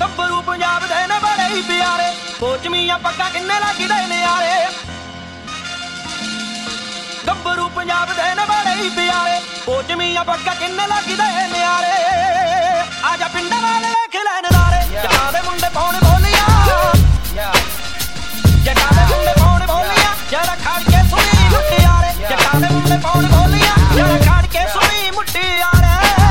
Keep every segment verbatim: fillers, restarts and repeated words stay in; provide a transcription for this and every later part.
ਗੱਭਰੂ ਪੰਜਾਬ ਦੇ ਨੇ ਬੜੇ ਹੀ ਪਿਆਰੇ ਕੋਚਮੀਆਂ ਪੱਗਾਂ ਕਿੰਨੇ ਲੱਗਦੇ ਨੇ ਯਾਰੇ ਗੱਭਰੂ ਪੰਜਾਬ ਦੇ ਨੇ ਬੜੇ ਹੀ ਪਿਆਰੇ ਕੋਚਮੀਆਂ ਪੱਗਾਂ ਕਿੰਨੇ ਲੱਗਦੇ ਨੇ ਯਾਰੇ ਆਜਾ ਪਿੰਡਾਂ ਵਾਲੇ ਵੇਖ ਲੈ ਨਜ਼ਾਰੇ ਜੱਟਾਂ ਦੇ ਮੁੰਡੇ ਪਾਉਣ ਬੋਲੀਆਂ ਜੱਟਾਂ ਦੇ ਮੁੰਡੇ ਪਾਉਣ ਬੋਲੀਆਂ ਜਰਾ ਖੜ ਕੇ ਸੁਣੀ ਮੁਟਿਆਰੇ ਜੱਟਾਂ ਦੇ ਮੁੰਡੇ ਪਾਉਣ ਬੋਲੀਆਂ ਜਰਾ ਖੜ ਕੇ ਸੁਣੀ ਮੁਟਿਆਰੇ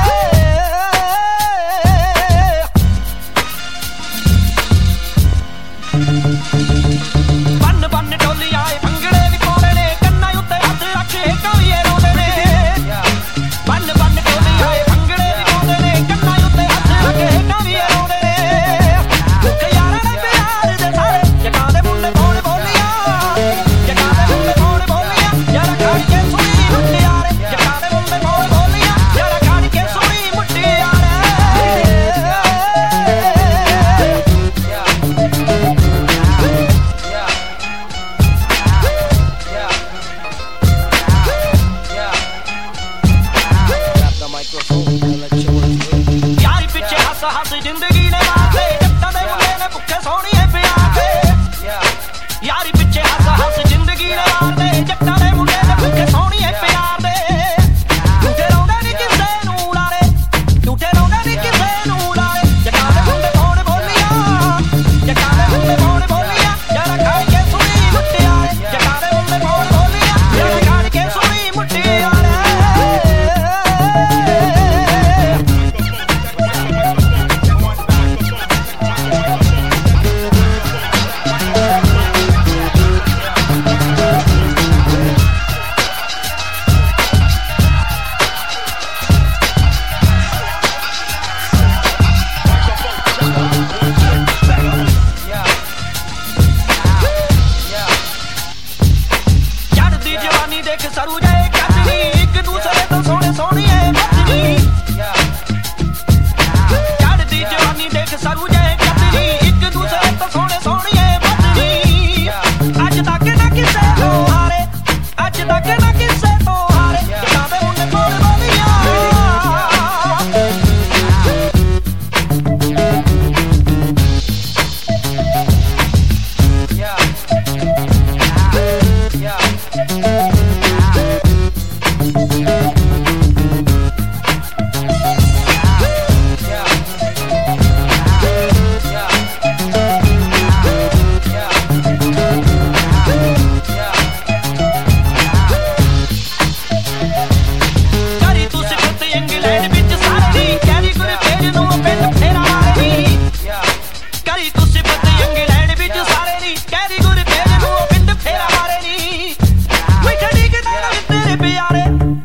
ਬੰਨ ਬੰਨ ਢੋਲੀਆਂ ਏ ਭੰਗੜੇ ਵੀ ਪਾਉਂਦੇ ਨੇ ਕੰਨਾਂ ਉੱਤੇ ਹੱਥ ਰੱਖੇ ਕਵੀਏ ਰੋਂਦੇ ਨੇ ਬੰਨ ਬੰਨ ਢੋਲੀਆਂ ਏ ਭੰਗੜੇ ਵੀ ਪਾਉਂਦੇ ਨੇ ਕੰਨਾਂ ਉੱਤੇ ਹੱਥ ਰੱਖੇ ਕਵੀਏ ਰੋਂਦੇ ਨੇ ਦੁੱਖ ਯਾਰਾਂ ਦੇ ਪਿਆਰ ਦੇ ਸਾਰੇ ਜੱਟਾਂ ਦੇ ਮੁੰਡੇ ਪਾਉਣ ਬੋਲੀਆਂ ਜੱਟਾਂ ਦੇ ਮੁੰਡੇ ਪਾਉਣ ਬੋਲੀਆਂ ਜਰਾ ਖੜ ਕੇ ਸੁਣੀ ਮੁਟਿਆਰੇ ਜੱਟਾਂ ਦੇ ਮੁੰਡੇ ਪਾਉਣ ਬੋਲੀਆਂ ਜਰਾ ਖੜ ਕੇ ਸੁਣੀ ਮੁਟਿਆਰੇ ਯਾਰੀ ਪਿੱਛੇ ਹੱਸ ਹੱਸ ਜ਼ਿੰਦਗੀ ਨੇ ਮਾਰਦੇ ਜੱਟਾਂ ਦੇ ਮੁੰਡੇ ਨੇ ਭੁੱਖੇ ਸੋਹਣੀਏ ਪਿਆਰ ਦੇ ਯਾਰੀ ਪਿੱਛੇ ਹੱਸ ਹੱਸ ਜ਼ਿੰਦਗੀ ਨੇ ਮਾਰਦੇ ਜੱਟਾਂ ਦੇ ਮੁੰਡੇ ਨੇ ਭੁੱਖੇ ਸੋਹਣੀਏ ਪਿਆਰ ਦੇ ਝੂਠੇ ਰੋਂਦੇ ਨੀ ਕਿਸੇ ਨੂੰ ਲਾਰੇ ਝੂਠੇ ਰੋਂਦੇ ਨੀ ਕਿਸੇ ਨੂੰ ਲਾਰੇ ਜੱਟਾਂ ਦੇ ਮੁੰਡੇ ਪਾਉਣ ਬੋਲੀਆਂ ਜੱਟਾਂ ਦੇ ਮੁੰਡੇ ਪਾਉਣ ਬੋਲੀਆਂ ਜਰਾ ਖੜ ਕੇ ਸੁਣੀ ਮੁਟਿਆਰੇ ਜੱਟਾਂ ਦੇ ਮੁੰਡੇ ਪਾਉਣ ਬੋਲੀਆਂ ਜਰਾ ਖੜ ਕੇ ਸੁਣੀ ਮੁਟਿਆਰੇ ਦੇਖ ਸਰੂ ਜਾਏ ਕੱਟਣੀ ਇੱਕ ਦੂਸਰੇ ਤੋਂ ਸੋਹਣੇ ਸੋਹਣੀਏ ਬੱਚਣੀ ਚੜ੍ਹਦੀ ਜਵਾਨੀ ਦੇਖ ਸਰੂ ਜਾਏ ਕੱਟਣੀ ਇੱਕ ਦੂਸਰੇ ਤੋਂ ਸੋਹਣੇ ਸੋਹਣੀਏ ਬੱਚਣੀ ਅੱਜ ਤੱਕ ਨਾ ਕਿਸੇ ਤੋਂ ਹਾਰੇ ਅੱਜ ਤੱਕ ਨਾ ਕਿਸੇ ਤੋਂ ਹਾਰੇ ਜੱਟਾਂ ਦੇ ਮੁੰਡੇ ਕੋਲ ਬੋਲੀਆਂ ਇੰਗਲੈਂਡ ਵਿੱਚ ਸਾਰੇ ਨੀ ਕੈਰੀ ਗੁਰਤੇਜ ਨੂੰ ਪਿੰਡ ਫੇਰਾ ਮਾਰਨੀ ਕਰੀ ਤੂੰ ਸਿਫਤ ਇੰਗਲੈਂਡ ਵਿੱਚ ਸਾਰੇ ਨੀ ਕੈਰੀ ਗੁਰਤੇਜ ਨੂੰ ਪਿੰਡ ਫੇਰਾ ਮਾਰਨੀ ਮਿੱਠੜੀ ਕਿਤੇ ਤੇਰੇ ਪਿਆਰੇ